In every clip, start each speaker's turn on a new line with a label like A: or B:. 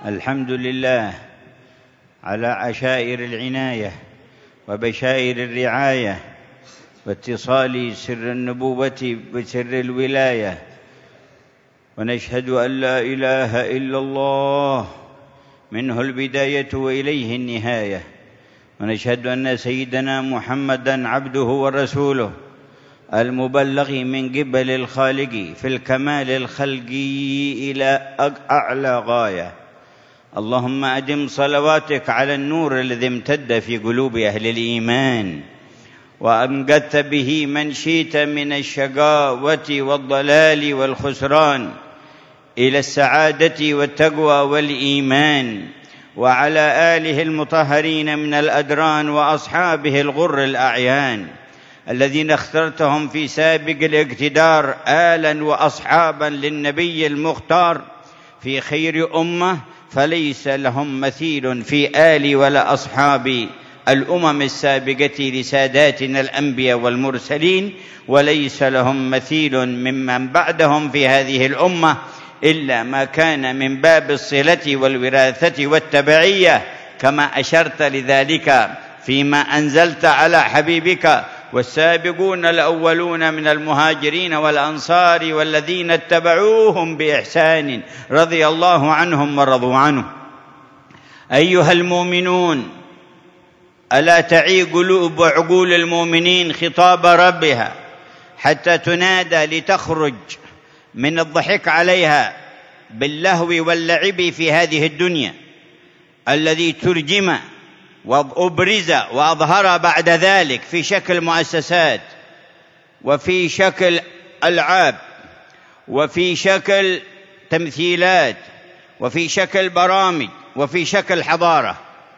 A: الحمد لله على عشائر العناية وبشائر الرعاية واتصال سر النبوة بسر الولاية، ونشهد أن لا إله إلا الله منه البداية وإليه النهاية، ونشهد أن سيدنا محمدًا عبده ورسوله المبلغ من قبل الخالق في الكمال الخلقي إلى أعلى غاية. اللهم أدم صلواتك على النور الذي امتد في قلوب أهل الإيمان وأنقذت به من شئت من الشقاوة والضلال والخسران إلى السعادة والتقوى والإيمان، وعلى آله المطهرين من الأدران وأصحابه الغر الأعيان الذين اخترتهم في سابق الاقتدار آلا وأصحابا للنبي المختار في خير أمة، فليس لهم مثيل في آل ولا أصحاب الأمم السابقة لساداتنا الأنبياء والمرسلين، وليس لهم مثيل ممن بعدهم في هذه الأمة إلا ما كان من باب الصلة والوراثة والتبعية، كما أشرت لذلك فيما أنزلت على حبيبك: والسابقون الأولون من المهاجرين والأنصار والذين اتبعوهم بإحسان رضي الله عنهم ورضوا عنه. أيها المؤمنون، ألا تعي قلوب وعقول المؤمنين خطاب ربها حتى تنادى لتخرج من الضحك عليها باللهو واللعب في هذه الدنيا الذي ترجم وأبرز وأظهر بعد ذلك في شكل مؤسسات وفي شكل ألعاب وفي شكل تمثيلات وفي شكل برامج وفي شكل حضارة.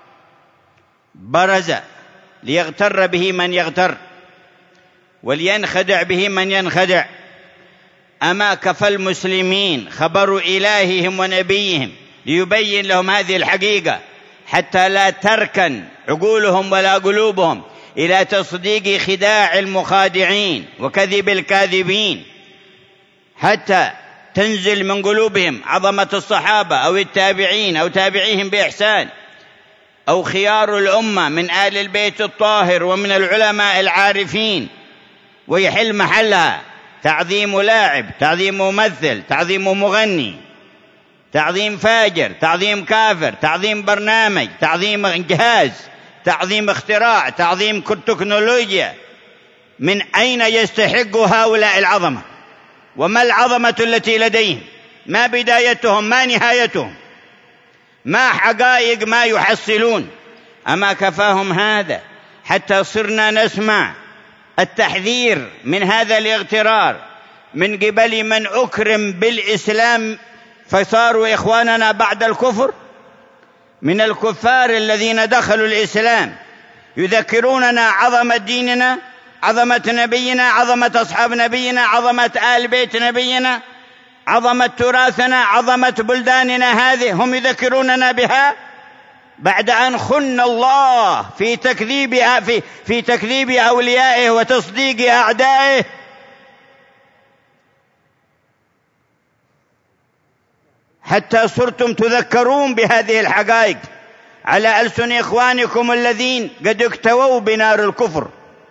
A: برز ليغتر به من يغتر ولينخدع به من ينخدع. أما كفى المسلمين خبر إلههم ونبيهم ليبين لهم هذه الحقيقة حتى لا تركن عقولهم ولا قلوبهم إلى تصديق خداع المخادعين وكذب الكاذبين، حتى تنزل من قلوبهم عظمة الصحابة أو التابعين أو تابعيهم بإحسان أو خيار الأمة من آل البيت الطاهر ومن العلماء العارفين، ويحل محلها تعظيم لاعب، تعظيم ممثل، تعظيم مغني، تعظيم فاجر، تعظيم كافر، تعظيم برنامج، تعظيم جهاز، تعظيم اختراع، تعظيم تكنولوجيا. من أين يستحق هؤلاء العظمة؟ وما العظمة التي لديهم؟ ما بدايتهم؟ ما نهايتهم؟ ما حقائق ما يحصلون؟ أما كفاهم هذا حتى صرنا نسمع التحذير من هذا الاغترار من قبل من أكرم بالإسلام فصاروا إخواننا بعد الكفر، من الكفار الذين دخلوا الإسلام يذكروننا عظمة ديننا، عظمة نبينا، عظمة أصحاب نبينا، عظمة آل بيت نبينا، عظمة تراثنا، عظمة بلداننا. هذه هم يذكروننا بها بعد أن خن الله في تكذيب أوليائه وتصديق أعدائه. حتى صرتم تذكرون بهذه الحقائق على ألسن إخوانكم الذين قد اكتووا بنار الكفر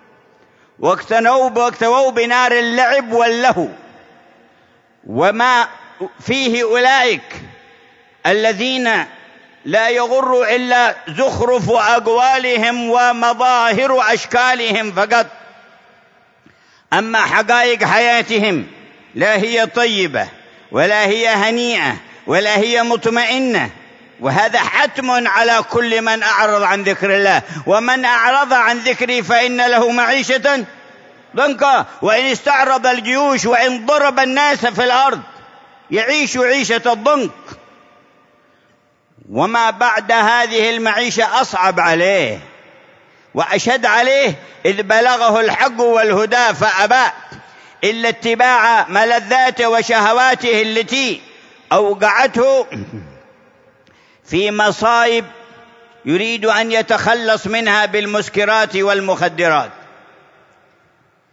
A: واكتووا بنار اللعب واللهو، وما فيه أولئك الذين لا يغر إلا زخرف أقوالهم ومظاهر أشكالهم فقط، أما حقائق حياتهم لا هي طيبة ولا هي هنيئة ولا هي مطمئنة. وهذا حتم على كل من أعرض عن ذكر الله، ومن أعرض عن ذكري فإن له معيشة ضنكا، وإن استعرض الجيوش وإن ضرب الناس في الأرض يعيش عيشة الضنك. وما بعد هذه المعيشة أصعب عليه وأشد عليه إذ بلغه الحق والهدى فأبى إلا اتباع ملذاته وشهواته التي أوقعته في مصائب يريد أن يتخلص منها بالمسكرات والمخدرات.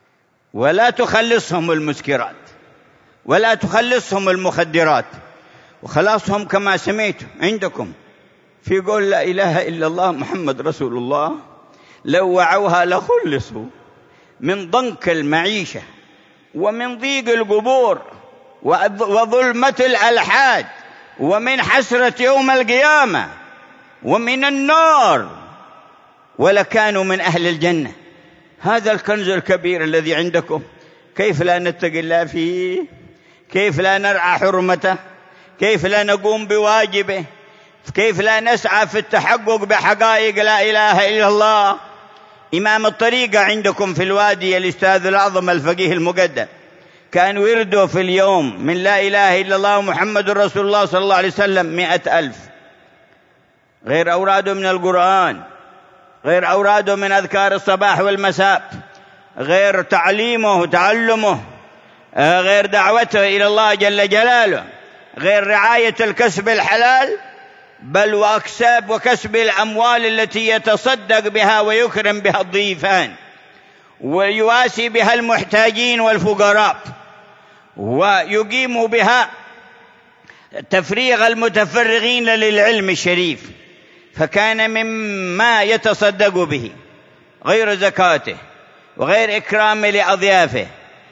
A: ولا تخلصهم المسكرات ولا تخلصهم المخدرات، وخلاصهم كما سمعت عندكم في قول لا إله إلا الله محمد رسول الله، لو وعوها لخلصوا من ضنك المعيشة ومن ضيق القبور وظلمة الألحاد ومن حسرة يوم القيامة ومن النار، ولكانوا من أهل الجنة. هذا الكنز الكبير الذي عندكم، كيف لا نتقي الله فيه؟ كيف لا نرعى حرمته؟ كيف لا نقوم بواجبه؟ كيف لا نسعى في التحقق بحقائق لا إله إلا الله؟ إمام الطريقة عندكم في الوادي الأستاذ الأعظم الفقيه المقدم كان ورده في اليوم من لا إله إلا الله محمد رسول الله صلى الله عليه وسلم 100,000، غير أوراده من القرآن، غير أوراده من أذكار الصباح والمساء، غير تعليمه وتعلمه، غير دعوته إلى الله جل جلاله، غير رعاية الكسب الحلال، بل وأكساب وكسب الأموال التي يتصدق بها ويكرم بها الضيفان ويواسي بها المحتاجين والفقراء ويقيم بها تفريغ المتفرغين للعلم الشريف. فكان مما يتصدق به غير زكاته وغير إكرام لأضيافه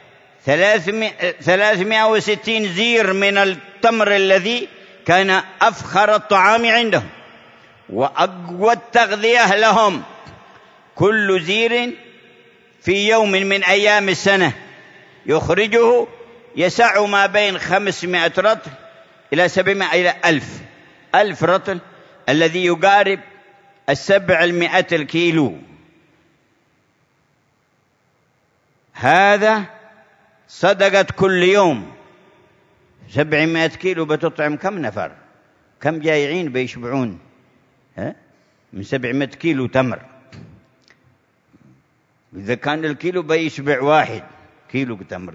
A: 360 زير من التمر الذي كان أفخر الطعام عنده وأقوى التغذية لهم، كل زير في يوم من أيام السنة يخرجه يسع ما بين 500 رطل إلى 700 إلى 1000 رطل، الذي يقارب 700 الكيلو. هذا صدقة كل يوم. 700 كيلو بتطعم كم نفر؟ كم جايعين بيشبعون من 700 كيلو تمر؟ إذا كان الكيلو بيشبع 1 كيلو تمر،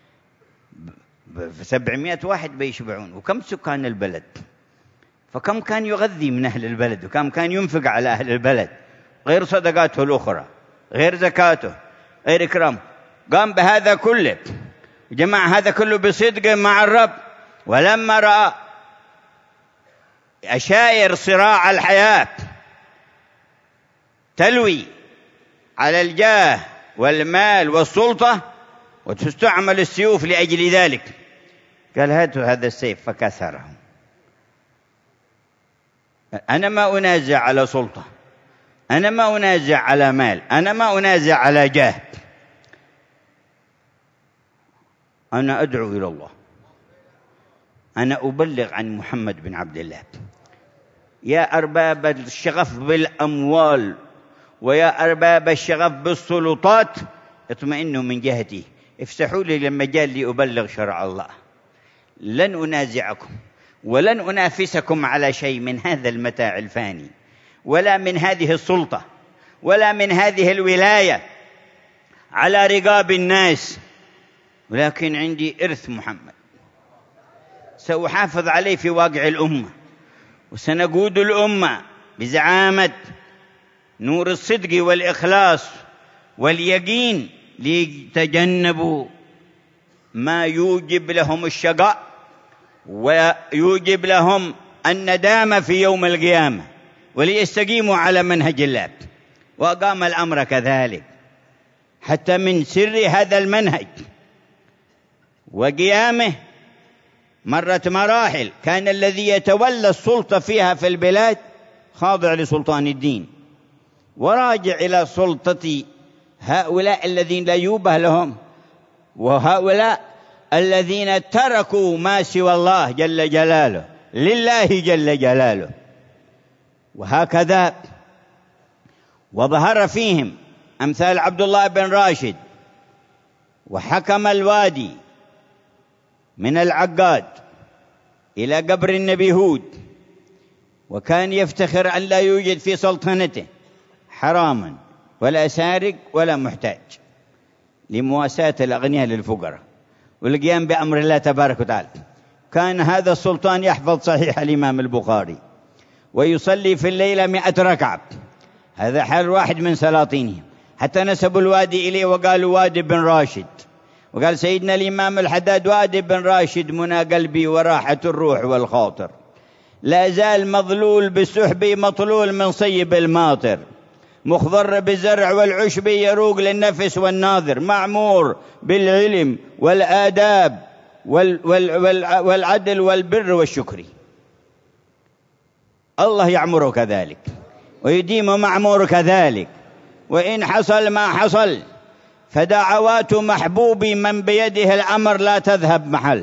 A: 700 واحد بيشبعون. وكم سكان البلد؟ فكم كان يغذي من أهل البلد وكم كان ينفق على أهل البلد، غير صدقاته الأخرى، غير زكاته، غير إكرام. قام بهذا كله، جمع هذا كله بصدق مع الرب. ولما رأى أشائر صراع الحياة تلوي على الجاه والمال والسلطة وتستعمل السيوف لأجل ذلك، قال هاتوا هذا السيف فكسره. أنا ما أنازع على سلطة، أنا ما أنازع على مال، أنا ما أنازع على جاه، أنا أدعو إلى الله، أنا أبلغ عن محمد بن عبد الله. يا أرباب الشغف بالأموال ويا أرباب الشغف بالسلطات اطمئنوا من جهتي، افسحوا لي المجال لأبلغ شرع الله. لن أنازعكم ولن أنافسكم على شيء من هذا المتاع الفاني، ولا من هذه السلطة، ولا من هذه الولاية على رقاب الناس، ولكن عندي إرث محمد سأحافظ عليه في واقع الأمة، وسنقود الأمة بزعامة نور الصدق والإخلاص واليقين ليتجنبوا ما يوجب لهم الشقاء ويوجب لهم الندامة في يوم القيامة، وليستقيموا على منهج الله. وأقام الأمر كذلك حتى من سر هذا المنهج وقيامه مرت مراحل، كان الذي يتولى السلطة فيها في البلاد خاضع لسلطان الدين، وراجع إلى سلطة هؤلاء الذين لا يوبه لهم، وهؤلاء الذين تركوا ما سوى الله جل جلاله لله جل جلاله. وهكذا وظهر فيهم أمثال عبد الله بن راشد وحكم الوادي من العقاد إلى قبر النبي هود، وكان يفتخر أن لا يوجد في سلطنته حراما ولا سارق ولا محتاج، لمواساة الأغنياء للفقراء والقيام بأمر الله تبارك وتعالى. كان هذا السلطان يحفظ صحيح الإمام البخاري ويصلي في الليلة 100 ركعة، هذا حال واحد من سلاطينهم، حتى نسبوا الوادي إليه وقالوا وادي بن راشد، وقال سيدنا الإمام الحداد وادي بن راشد: منى قلبي وراحة الروح والخاطر، لا زال مظلول بسحبي مطلول من صيب الماطر، مخضر بالزرع والعشب يروق للنفس والناظر، معمور بالعلم والآداب والعدل والبر والشكر. الله يعمر كذلك ويديم معمور كذلك، وإن حصل ما حصل فدعوات محبوبي من بيده الأمر لا تذهب محل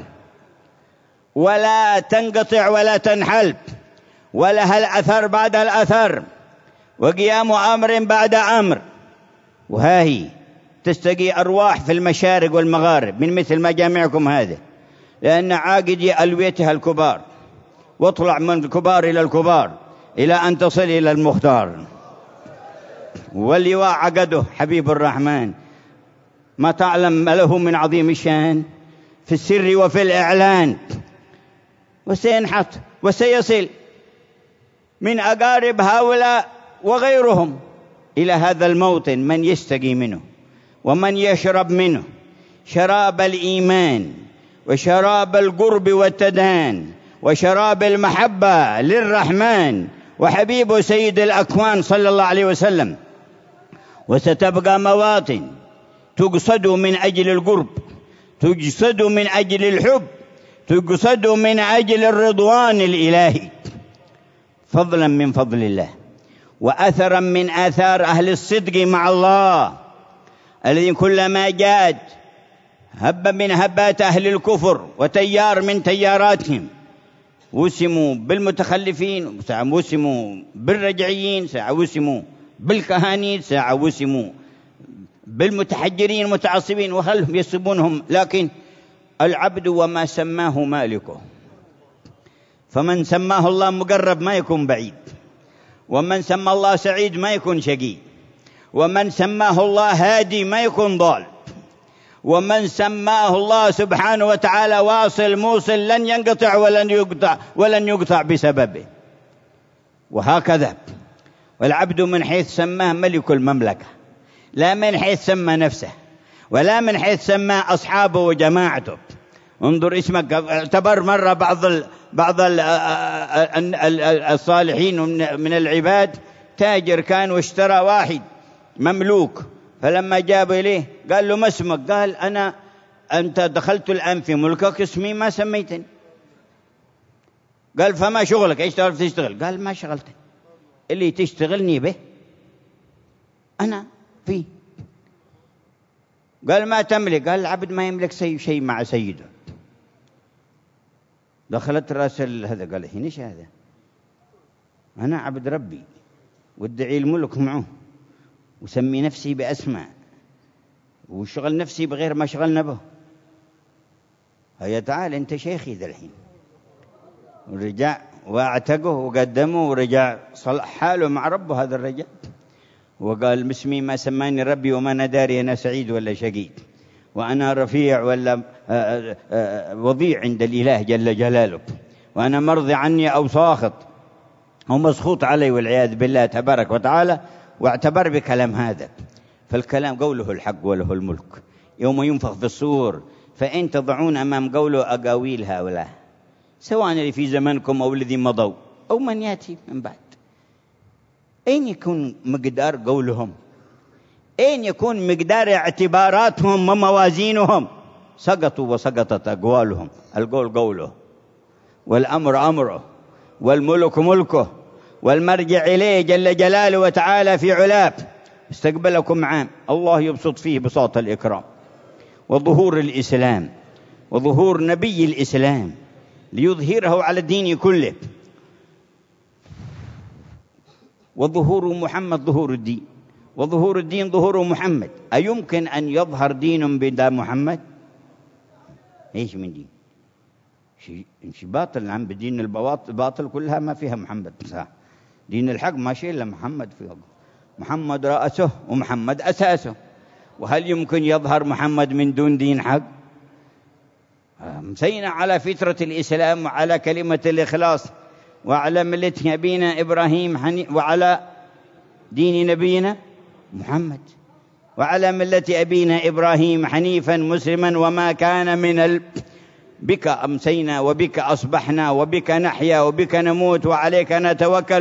A: ولا تنقطع ولا تنحل، ولها الأثر بعد الأثر وقيام أمر بعد أمر. وهاهي تستقي أرواح في المشارق والمغارب من مثل مجامعكم هذه، لأن عاقدي ألويتها الكبار، واطلع من الكبار إلى الكبار إلى أن تصل إلى المختار. واللواء عقده حبيب الرحمن، ما تعلم ما له من عظيم الشان في السر وفي الإعلان، وسينحط وسيصل من أقارب هؤلاء وغيرهم إلى هذا الموطن من يستقي منه ومن يشرب منه شراب الإيمان وشراب القرب والتدان وشراب المحبة للرحمن وحبيب سيد الأكوان صلى الله عليه وسلم. وستبقى مواطن تقصد من أجل القرب، تقصد من أجل الحب، تقصد من أجل الرضوان الإلهي، فضلا من فضل الله وأثرا من آثار أهل الصدق مع الله، الذين كلما جاءت هب من هبات أهل الكفر وتيار من تياراتهم وسموا بالمتخلفين، ساعة وسموا بالرجعيين، ساعة وسموا بالكهانين، ساعة وسموا بالمتحجرين المتعصبين، وهلهم يسبونهم. لكن العبد وما سماه مالكه، فمن سماه الله مقرب ما يكون بعيد، ومن سمى الله سعيد ما يكون شقي، ومن سماه الله هادي ما يكون ضال، ومن سماه الله سبحانه وتعالى واصل موصل لن ينقطع ولن يقطع بسببه. وهكذا والعبد من حيث سماه ملك المملكة، لا من حيث سمى نفسه ولا من حيث سمى أصحابه وجماعته. انظر اسمك، اعتبر مرة بعض الصالحين من العباد تاجر كان واشترى واحد مملوك، فلما جاب إليه قال له: ما اسمك؟ قال: أنت دخلت الآن في ملكك، اسمي ما سميتني. قال: فما شغلك؟ ايش تعرف تشتغل؟ قال: ما شغلتني، اللي تشتغلني به أنا فيه. قال: ما تملك؟ قال: العبد ما يملك شيء مع سيده. دخلت راس هذا قال: هنيش هذا، أنا عبد ربي وادعي الملك معه وسمي نفسي بأسماء وشغل نفسي بغير ما شغلنا به. هيا تعال أنت شيخي ذا الحين. ورجع واعتقه وقدمه ورجع صلح حاله مع ربه هذا الرجال، وقال: اسمي ما سماني ربي وما نداري أنا سعيد ولا شقي، وأنا رفيع ولا وضيع عند الإله جل جلاله، وأنا مرضي عني أو ساخط أو مسخوط علي والعياذ بالله تبارك وتعالى. واعتبر بكلام هذا، فالكلام قوله الحق وله الملك يوم ينفخ في الصور، فإن تضعون أمام قوله أقاويل هؤلاء سواء اللي في زمانكم أو الذي مضوا أو من يأتي من بعد، أين يكون مقدار قولهم؟ أين يكون مقدار اعتباراتهم وموازينهم؟ سقطوا وسقطت أقوالهم. القول قوله، والأمر أمره، والملك ملكه، والمرجع إليه جل جلاله وتعالى في علاه. استقبلكم عام الله يبسط فيه بساط الإكرام وظهور الإسلام وظهور نبي الإسلام ليظهره على الدين كله، وظهور محمد ظهور الدين، وظهور الدين ظهور محمد. أيمكن أن يظهر دين بلا محمد؟ إيش من دين؟ شيء باطل. عم بدين الباطل كلها ما فيها محمد. صح. دين الحق ما شيء إلا محمد فيه. محمد رأسه ومحمد أساسه. وهل يمكن يظهر محمد من دون دين حق؟ مسينا على فطرة الإسلام وعلى كلمة الإخلاص وعلى ملة نبينا إبراهيم وعلى دين نبينا محمد. وعلى ملة أبينا إبراهيم حنيفا مسلما وما كان من بك أمسينا وبك أصبحنا وبك نحيا وبك نموت وعليك نتوكل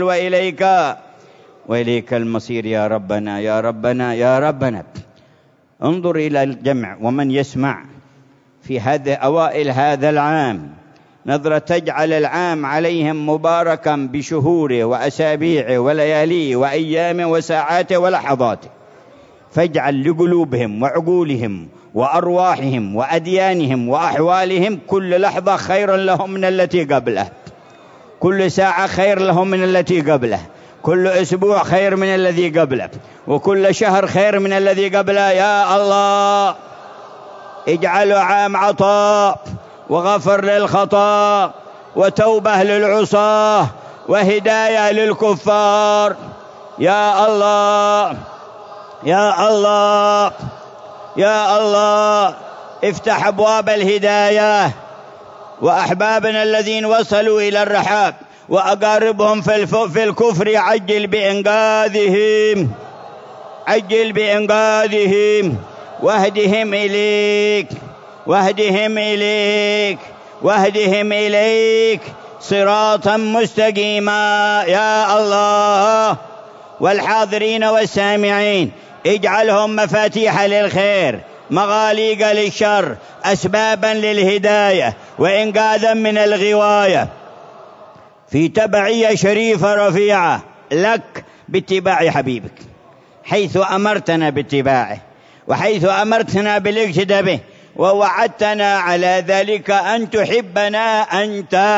A: وإليك المصير يا ربنا يا ربنا يا ربنا. انظر إلى الجمع ومن يسمع في أوائل هذا العام نظرة تجعل العام عليهم مباركا بشهوره وأسابيعه ولياليه وأيامه وساعاته ولحظاته، فاجعل لقلوبهم وعقولهم وأرواحهم وأديانهم وأحوالهم كل لحظة خيرا لهم من التي قبله، كل ساعة خير لهم من التي قبله، كل أسبوع خير من الذي قبله، وكل شهر خير من الذي قبله. يا الله اجعله عام عطاء وغفر للخطا وتوبة للعصاة وهداية للكفار. يا الله يا الله يا الله افتح أبواب الهداية، وأحبابنا الذين وصلوا إلى الرحاب وأقاربهم في الكفر عجل بإنقاذهم، عجل بإنقاذهم واهدهم إليك واهدهم إليك واهدهم إليك صراطا مستقيما. يا الله والحاضرين والسامعين اجعلهم مفاتيح للخير مغاليق للشر أسبابا للهداية وإنقاذا من الغواية، في تبعية شريفة رفيعة لك باتباع حبيبك حيث أمرتنا باتباعه وحيث أمرتنا بالاقتداء به، ووعدتنا على ذلك أن تحبنا أنت.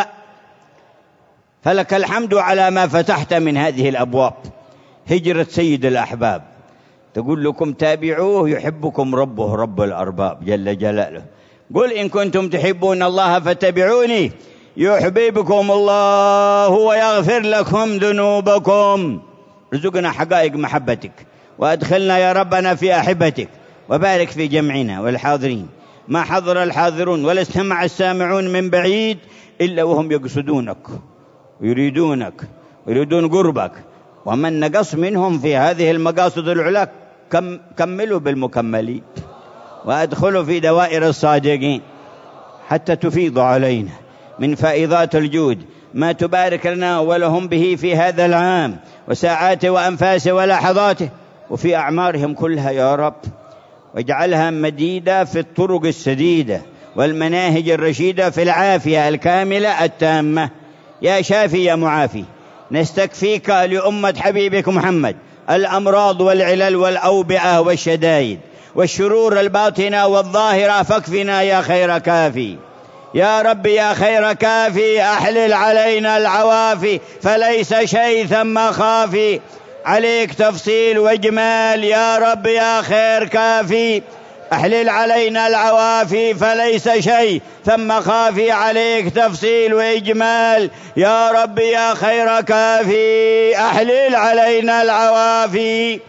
A: فلك الحمد على ما فتحت من هذه الأبواب. هجرة سيد الأحباب تقول لكم تابعوه يحبكم ربه رب الأرباب جل جلاله. قل إن كنتم تحبون الله فاتبعوني يحببكم الله ويغفر لكم ذنوبكم. رزقنا حقائق محبتك وأدخلنا يا ربنا في أحبتك، وبارك في جمعنا والحاضرين ما حضر الحاضرون ولا استمع السامعون من بعيد إلا وهم يقصدونك ويريدونك ويريدون قربك، ومن نقص منهم في هذه المقاصد العلا كملوا بالمكملين وأدخلوا في دوائر الصادقين حتى تفيض علينا من فائضات الجود ما تبارك لنا ولهم به في هذا العام وساعاته وأنفاسه ولحظاته وفي أعمارهم كلها يا رب، واجعلها مديدة في الطرق السديدة والمناهج الرشيدة في العافية الكاملة التامة. يا شافي يا معافي نستكفيك لأمة حبيبك محمد الأمراض والعلل والأوبئة والشدائد والشرور الباطنة والظاهرة، فاكفنا يا خير كافي يا رب يا خير كافي. أحلل علينا العوافي فليس شيء ثم خافي، عليك تفصيل واجمال يا رب يا خير كافي. أحلل علينا العوافي فليس شيء ثم خافي، عليك تفصيل وإجمال يا رب يا خير كافي. أحلل علينا العوافي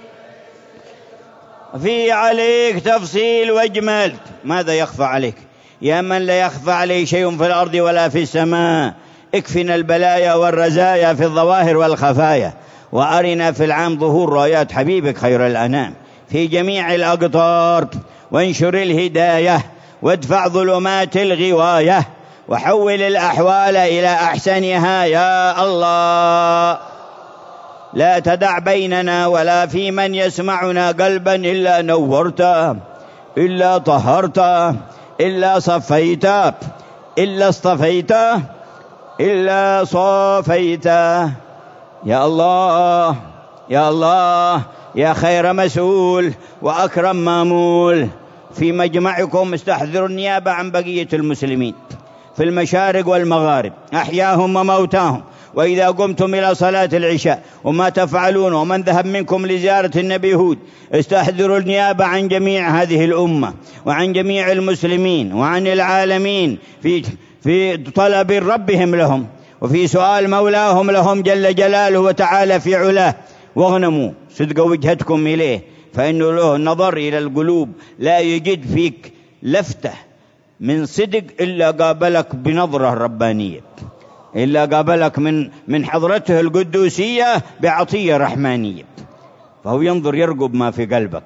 A: في عليك تفصيل وإجمال. ماذا يخفى عليك يا من لا يخفى عليه شيء في الأرض ولا في السماء؟ اكفنا البلايا والرزايا في الظواهر والخفايا، وأرنا في العام ظهور رايات حبيبك خير الأنام في جميع الأقطار، وانشر الهداية وادفع ظلمات الغواية وحول الأحوال إلى أحسنها يا الله. لا تدع بيننا ولا في من يسمعنا قلبا إلا نورته إلا طهرته إلا صفيته إلا اصطفيته إلا صافيته. يا الله يا الله يا خير مسؤول وأكرم مامول، في مجمعكم استحضروا النيابة عن بقية المسلمين في المشارق والمغارب أحياهم وموتاهم، وإذا قمتم إلى صلاة العشاء وما تفعلون ومن ذهب منكم لزيارة النبي هود استحضروا النيابة عن جميع هذه الأمة وعن جميع المسلمين وعن العالمين في طلب ربهم لهم وفي سؤال مولاهم لهم جل جلاله وتعالى في علاه. واغنموا صدق وجهتكم إليه فإنه له نظر إلى القلوب، لا يجد فيك لفتة من صدق إلا قابلك بنظرة ربانية، إلا قابلك من حضرته القدوسية بعطية رحمانية، فهو ينظر يرقب ما في قلبك،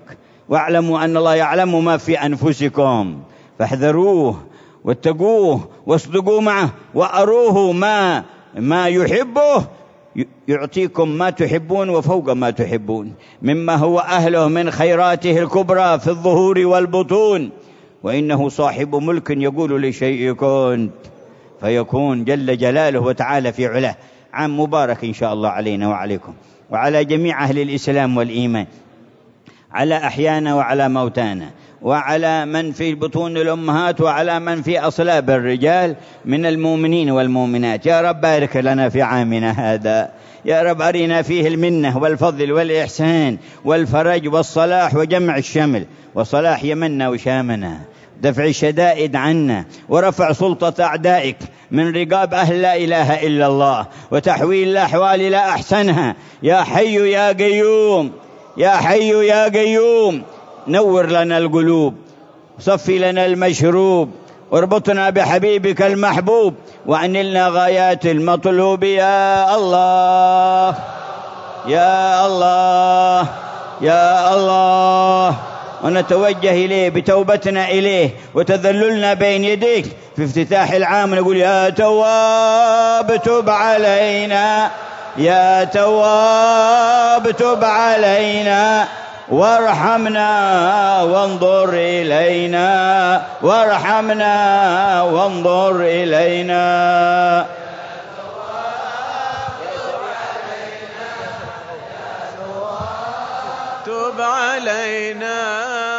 A: واعلموا أن الله يعلم ما في أنفسكم فاحذروه واتقوه واصدقوا معه وأروه ما يحبه يعطيكم ما تحبون وفوق ما تحبون مما هو أهله من خيراته الكبرى في الظهور والبطون. وإنه صاحب ملك يقول لشيء كن فيكون جل جلاله وتعالى في علاه. عام مبارك إن شاء الله علينا وعليكم وعلى جميع أهل الإسلام والإيمان، على أحيانا وعلى موتانا، وعلى من في بطون الأمهات، وعلى من في أصلاب الرجال من المؤمنين والمؤمنات. يا رب بارك لنا في عامنا هذا، يا رب أرنا فيه المنة والفضل والإحسان والفرج والصلاح وجمع الشمل وصلاح يمنا وشامنا، دفع الشدائد عنا، ورفع سلطة أعدائك من رقاب أهل لا إله إلا الله، وتحويل الأحوال إلى أحسنها. يا حي يا قيوم، يا حي يا قيوم، نور لنا القلوب، صفي لنا المشروب، واربطنا بحبيبك المحبوب، وأنلنا غايات المطلوب. يا الله يا الله يا الله. ونتوجه إليه بتوبتنا إليه وتذللنا بين يديك في افتتاح العام، نقول يا تواب تب علينا، يا تواب تب علينا وارحمنا وانظر إلينا، وارحمنا وانظر إلينا.
B: تب علينا